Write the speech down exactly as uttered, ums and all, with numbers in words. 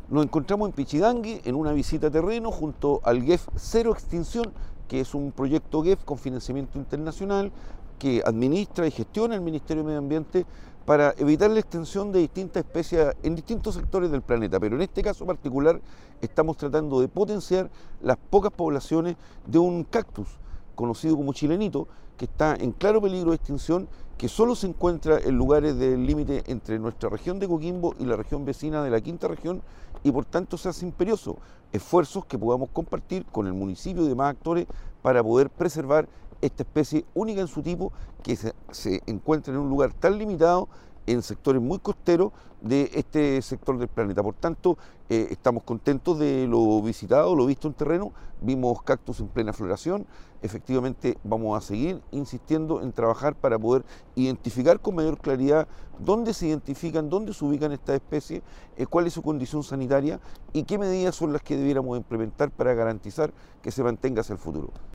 Nos encontramos en Pichidangui en una visita a terreno junto al G E F Cero Extinción, que es un proyecto G E F con financiamiento internacional que administra y gestiona el Ministerio de Medio Ambiente para evitar la extensión de distintas especies en distintos sectores del planeta. Pero en este caso particular estamos tratando de potenciar las pocas poblaciones de un cactus conocido como chilenito, que está en claro peligro de extinción, que solo se encuentra en lugares del límite entre nuestra región de Coquimbo y la región vecina de la quinta región, y por tanto se hace imperioso esfuerzos que podamos compartir con el municipio y demás actores para poder preservar esta especie única en su tipo, que se, se encuentra en un lugar tan limitado en sectores muy costeros de este sector del planeta. Por tanto, eh, estamos contentos de lo visitado, lo visto en terreno. Vimos cactus en plena floración. Efectivamente, vamos a seguir insistiendo en trabajar para poder identificar con mayor claridad dónde se identifican, dónde se ubican estas especies, eh, cuál es su condición sanitaria y qué medidas son las que debiéramos implementar para garantizar que se mantenga hacia el futuro.